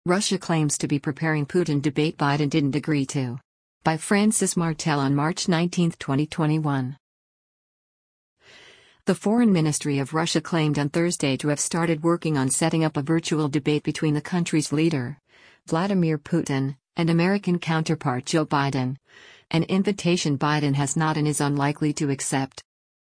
Russia claims to be preparing Putin debate Biden didn't agree to. By Francis Martel on March 19, 2021. The Foreign Ministry of Russia claimed on Thursday to have started working on setting up a virtual debate between the country's leader, Vladimir Putin, and American counterpart Joe Biden, an invitation Biden has not and is unlikely to accept.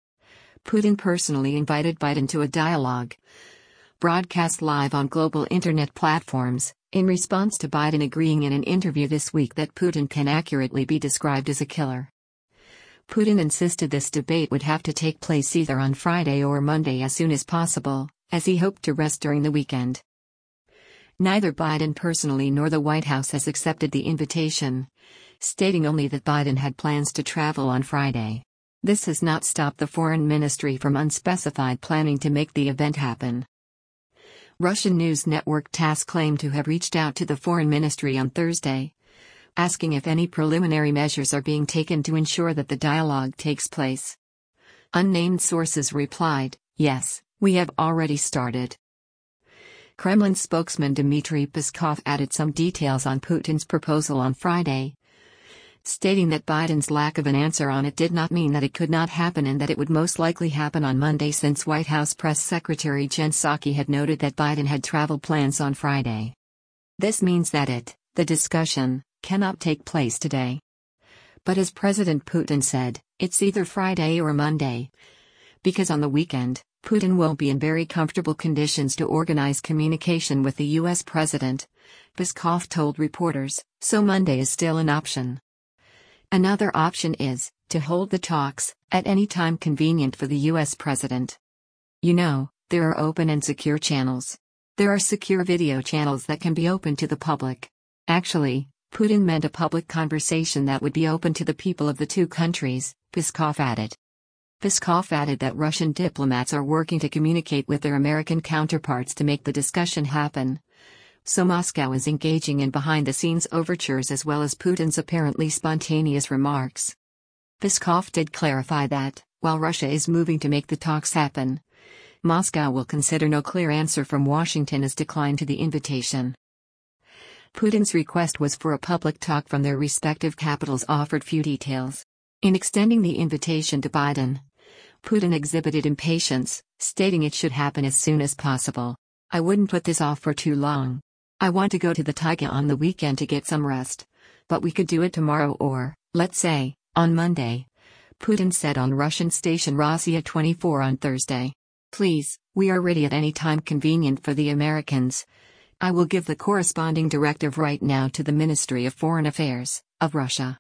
Putin personally invited Biden to a dialogue, broadcast live on global internet platforms, in response to Biden agreeing in an interview this week that Putin can accurately be described as a killer. Putin insisted this debate would have to take place either on Friday or Monday as soon as possible, as he hoped to rest during the weekend. Neither Biden personally nor the White House has accepted the invitation, stating only that Biden had plans to travel on Friday. This has not stopped the Foreign Ministry from unspecified planning to make the event happen. Russian news network TASS claimed to have reached out to the Foreign Ministry on Thursday, asking if any preliminary measures are being taken to ensure that the dialogue takes place. Unnamed sources replied, "Yes, we have already started." Kremlin spokesman Dmitry Peskov added some details on Putin's proposal on Friday, stating that Biden's lack of an answer on it did not mean that it could not happen and that it would most likely happen on Monday, since White House Press Secretary Jen Psaki had noted that Biden had travel plans on Friday. This means that the discussion, cannot take place today. But as President Putin said, it's either Friday or Monday. Because on the weekend, Putin will be in very comfortable conditions to organize communication with the U.S. president, Peskov told reporters, so Monday is still an option. Another option is to hold the talks at any time convenient for the U.S. president. You know, there are open and secure channels. There are secure video channels that can be open to the public. Actually, Putin meant a public conversation that would be open to the people of the two countries, Peskov added. Peskov added that Russian diplomats are working to communicate with their American counterparts to make the discussion happen. So Moscow is engaging in behind-the-scenes overtures as well as Putin's apparently spontaneous remarks. Peskov did clarify that, while Russia is moving to make the talks happen, Moscow will consider no clear answer from Washington as decline to the invitation. Putin's request was for a public talk from their respective capitals offered few details. In extending the invitation to Biden, Putin exhibited impatience, stating it should happen as soon as possible. "I wouldn't put this off for too long. I want to go to the taiga on the weekend to get some rest. But we could do it tomorrow or, let's say, on Monday," Putin said on Russian station Rossiya 24 on Thursday. "Please, we are ready at any time convenient for the Americans. I will give the corresponding directive right now to the Ministry of Foreign Affairs of Russia."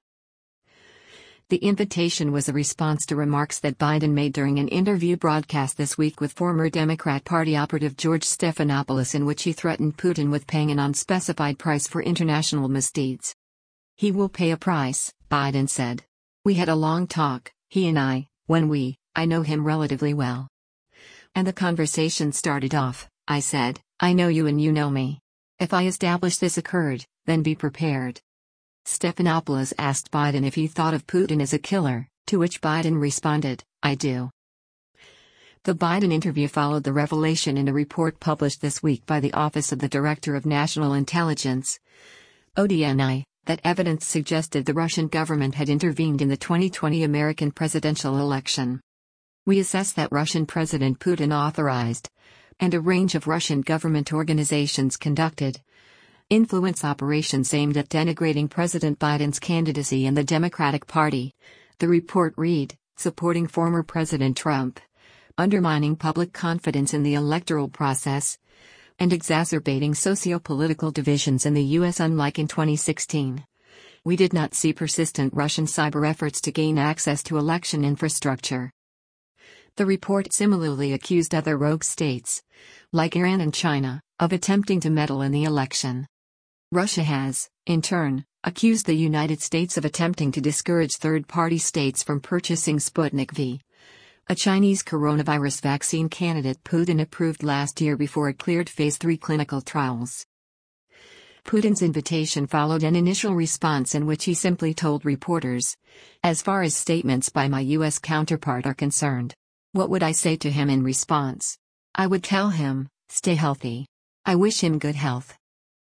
The invitation was a response to remarks that Biden made during an interview broadcast this week with former Democrat Party operative George Stephanopoulos, in which he threatened Putin with paying an unspecified price for international misdeeds. "He will pay a price," Biden said. "We had a long talk, he and I know him relatively well. And the conversation started off, I said, I know you and you know me. If I establish this occurred, then be prepared." Stephanopoulos asked Biden if he thought of Putin as a killer, to which Biden responded, "I do." The Biden interview followed the revelation in a report published this week by the Office of the Director of National Intelligence, ODNI, that evidence suggested the Russian government had intervened in the 2020 American presidential election. "We assess that Russian President Putin authorized, and a range of Russian government organizations conducted, influence operations aimed at denigrating President Biden's candidacy and the Democratic Party," the report read, "supporting former President Trump, undermining public confidence in the electoral process, and exacerbating socio-political divisions in the U.S. Unlike in 2016, we did not see persistent Russian cyber efforts to gain access to election infrastructure." The report similarly accused other rogue states, like Iran and China, of attempting to meddle in the election. Russia has, in turn, accused the United States of attempting to discourage third-party states from purchasing Sputnik V, a Chinese coronavirus vaccine candidate Putin approved last year before it cleared Phase 3 clinical trials. Putin's invitation followed an initial response in which he simply told reporters, "As far as statements by my U.S. counterpart are concerned, what would I say to him in response? I would tell him, stay healthy. I wish him good health."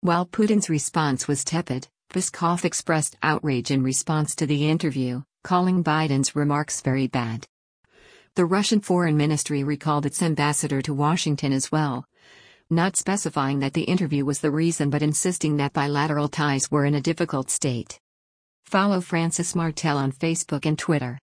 While Putin's response was tepid, Peskov expressed outrage in response to the interview, calling Biden's remarks very bad. The Russian Foreign Ministry recalled its ambassador to Washington as well, not specifying that the interview was the reason but insisting that bilateral ties were in a difficult state. Follow Francis Martel on Facebook and Twitter.